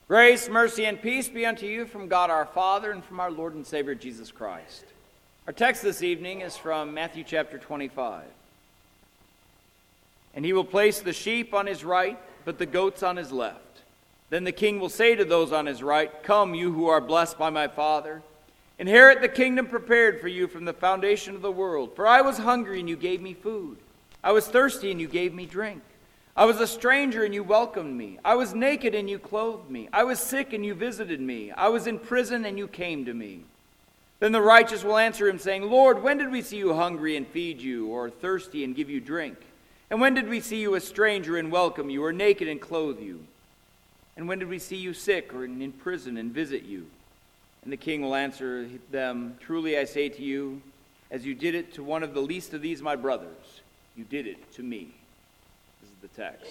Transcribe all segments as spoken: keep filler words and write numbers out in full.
Grace, mercy, and peace be unto you from God our Father and from our Lord and Savior Jesus Christ. Our text this evening is from Matthew chapter twenty-five. And he will place the sheep on his right, but the goats on his left. Then the king will say to those on his right, Come, you who are blessed by my Father, inherit the kingdom prepared for you from the foundation of the world. For I was hungry, and you gave me food. I was thirsty, and you gave me drink. I was a stranger, and you welcomed me. I was naked, and you clothed me. I was sick, and you visited me. I was in prison, and you came to me. Then the righteous will answer him, saying, Lord, when did we see you hungry and feed you, or thirsty and give you drink? And when did we see you a stranger and welcome you, or naked and clothe you? And when did we see you sick or in prison and visit you? And the king will answer them, Truly I say to you, as you did it to one of the least of these my brothers, you did it to me. This is the text.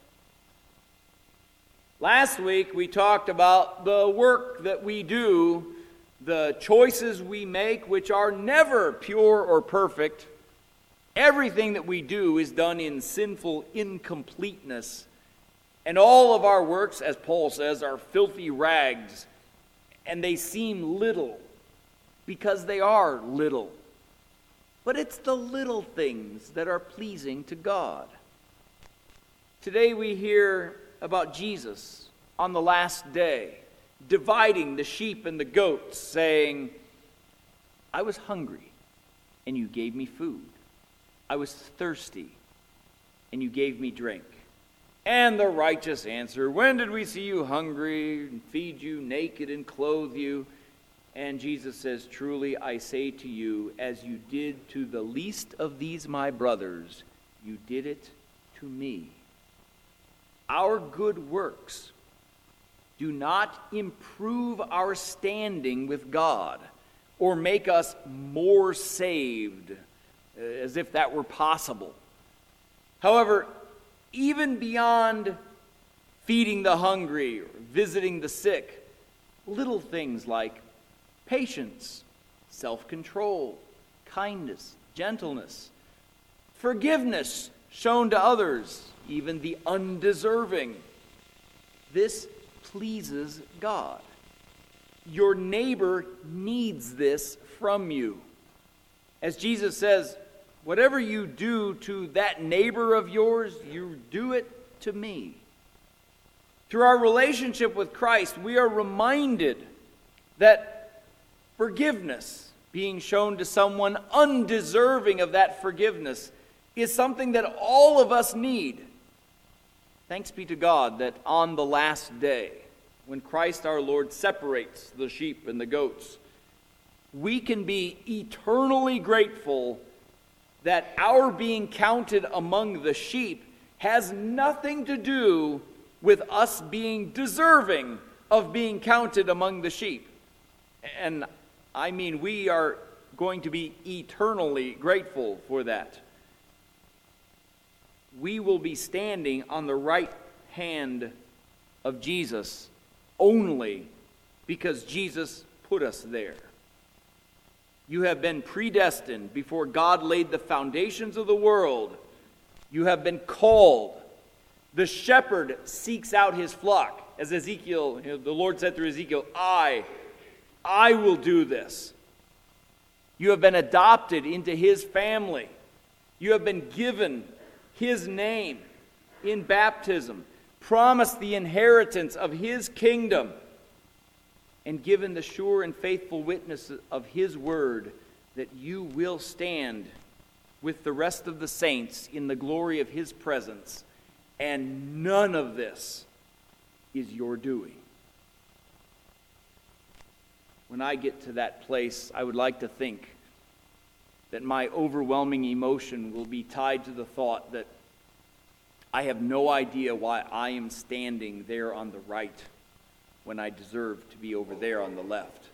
Last week we talked about the work that we do, the choices we make, which are never pure or perfect. Everything that we do is done in sinful incompleteness. And all of our works, as Paul says, are filthy rags. And they seem little because they are little. But it's the little things that are pleasing to God. Today we hear about Jesus on the last day, dividing the sheep and the goats, saying, I was hungry, and you gave me food. I was thirsty, and you gave me drink. And the righteous answer, When did we see you hungry and feed you, naked and clothe you? And Jesus says, Truly I say to you, as you did to the least of these my brothers, you did it to me. Our good works do not improve our standing with God or make us more saved, as if that were possible. However, even beyond feeding the hungry or visiting the sick, little things like patience, self-control, kindness, gentleness, forgiveness shown to others, even the undeserving, this pleases God. Your neighbor needs this from you. As Jesus says, whatever you do to that neighbor of yours, you do it to me. Through our relationship with Christ, we are reminded that forgiveness, being shown to someone undeserving of that forgiveness, is something that all of us need. Thanks be to God that on the last day, when Christ our Lord separates the sheep and the goats, we can be eternally grateful that our being counted among the sheep has nothing to do with us being deserving of being counted among the sheep. And I mean, we are going to be eternally grateful for that. We will be standing on the right hand of Jesus only because Jesus put us there. You have been predestined before God laid the foundations of the world. You have been called. The shepherd seeks out his flock. As Ezekiel, you know, the Lord said through Ezekiel, I, I will do this. You have been adopted into his family. You have been given his name in baptism, promised the inheritance of his kingdom, and given the sure and faithful witness of his word that you will stand with the rest of the saints in the glory of his presence, and none of this is your doing. When I get to that place, I would like to think that my overwhelming emotion will be tied to the thought that I have no idea why I am standing there on the right when I deserve to be over there on the left.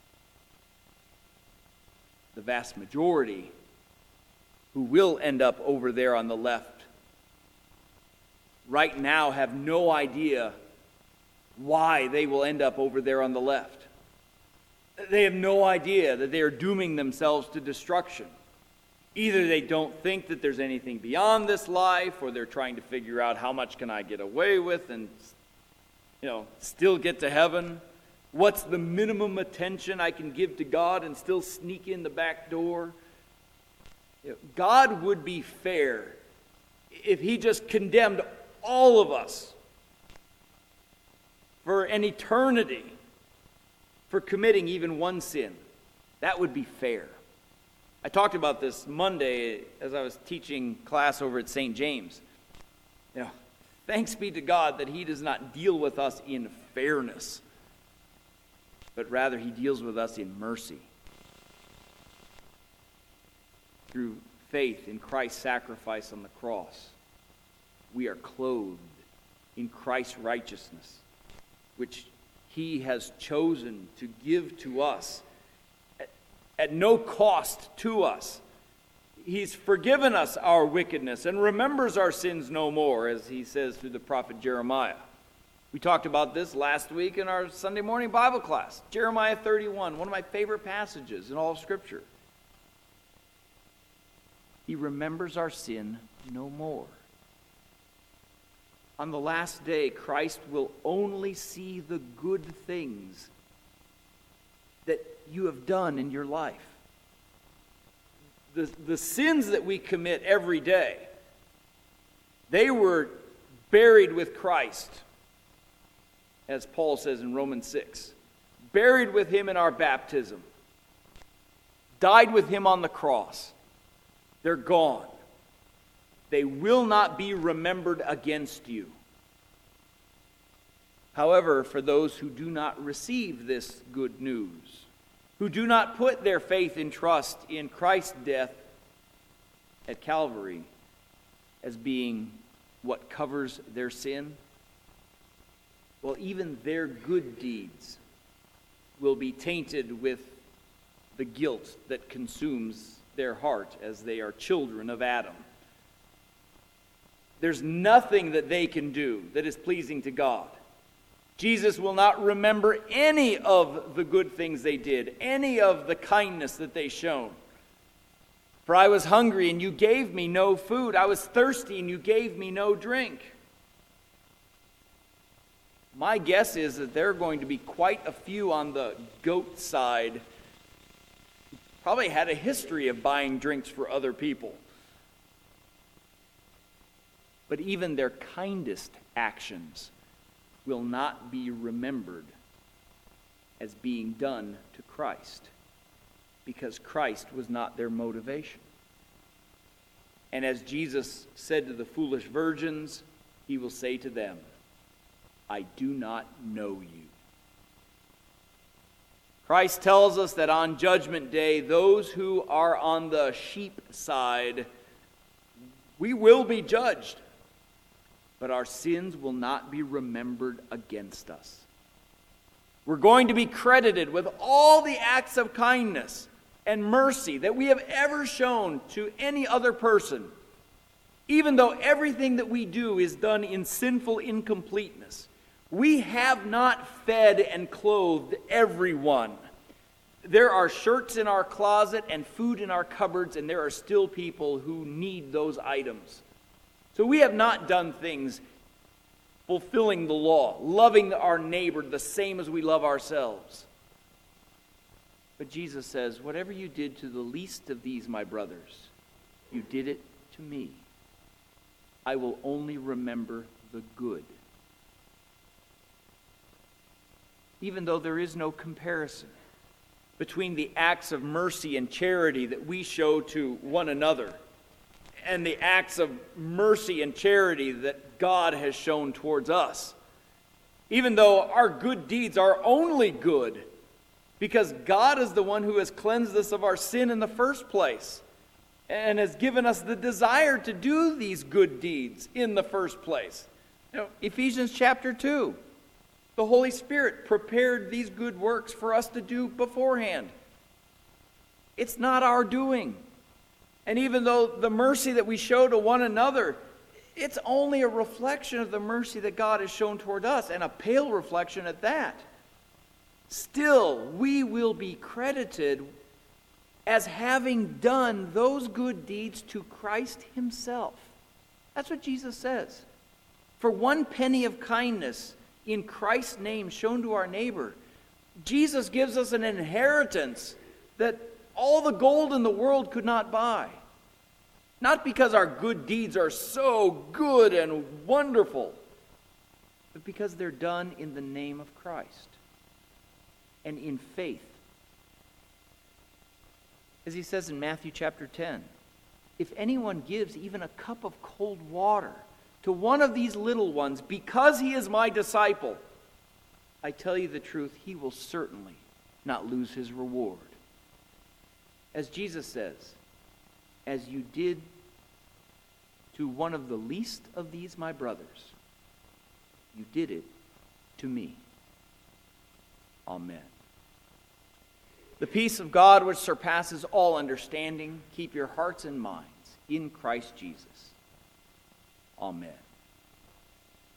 The vast majority who will end up over there on the left right now have no idea why they will end up over there on the left. They have no idea that they are dooming themselves to destruction. Either they don't think that there's anything beyond this life, or they're trying to figure out how much can I get away with and you know, still get to heaven? What's the minimum attention I can give to God and still sneak in the back door? You know, God would be fair if he just condemned all of us for an eternity for committing even one sin. That would be fair. I talked about this Monday as I was teaching class over at Saint James. You know, thanks be to God that he does not deal with us in fairness, but rather he deals with us in mercy. Through faith in Christ's sacrifice on the cross, we are clothed in Christ's righteousness, which he has chosen to give to us at, at no cost to us. He's forgiven us our wickedness and remembers our sins no more, as he says through the prophet Jeremiah. We talked about this last week in our Sunday morning Bible class. Jeremiah thirty-one, one of my favorite passages in all of Scripture. He remembers our sin no more. On the last day, Christ will only see the good things that you have done in your life. The, the sins that we commit every day, they were buried with Christ, as Paul says in Romans six. Buried with him in our baptism. Died with him on the cross. They're gone. They will not be remembered against you. However, for those who do not receive this good news, who do not put their faith and trust in Christ's death at Calvary as being what covers their sin, well, even their good deeds will be tainted with the guilt that consumes their heart as they are children of Adam. There's nothing that they can do that is pleasing to God. Jesus will not remember any of the good things they did, any of the kindness that they shown. For I was hungry and you gave me no food. I was thirsty and you gave me no drink. My guess is that there are going to be quite a few on the goat side who probably had a history of buying drinks for other people. But even their kindest actions will not be remembered as being done to Christ, because Christ was not their motivation. And as Jesus said to the foolish virgins, he will say to them, I do not know you. Christ tells us that on Judgment Day, those who are on the sheep side, we will be judged, but our sins will not be remembered against us. We're going to be credited with all the acts of kindness and mercy that we have ever shown to any other person, even though everything that we do is done in sinful incompleteness. We have not fed and clothed everyone. There are shirts in our closet and food in our cupboards, and there are still people who need those items. So we have not done things fulfilling the law, loving our neighbor the same as we love ourselves. But Jesus says, whatever you did to the least of these, my brothers, you did it to me. I will only remember the good. Even though there is no comparison between the acts of mercy and charity that we show to one another and the acts of mercy and charity that God has shown towards us. Even though our good deeds are only good because God is the one who has cleansed us of our sin in the first place and has given us the desire to do these good deeds in the first place. You know, Ephesians chapter two, the Holy Spirit prepared these good works for us to do beforehand. It's not our doing. And even though the mercy that we show to one another, it's only a reflection of the mercy that God has shown toward us, and a pale reflection at that. Still, we will be credited as having done those good deeds to Christ himself. That's what Jesus says. For one penny of kindness, in Christ's name shown to our neighbor, Jesus gives us an inheritance that all the gold in the world could not buy. Not because our good deeds are so good and wonderful, but because they're done in the name of Christ and in faith. As he says in Matthew chapter ten, if anyone gives even a cup of cold water to one of these little ones because he is my disciple, I tell you the truth, he will certainly not lose his reward. As Jesus says, as you did to one of the least of these my brothers, you did it to me. Amen. The peace of God which surpasses all understanding, keep your hearts and minds in Christ Jesus. Amen.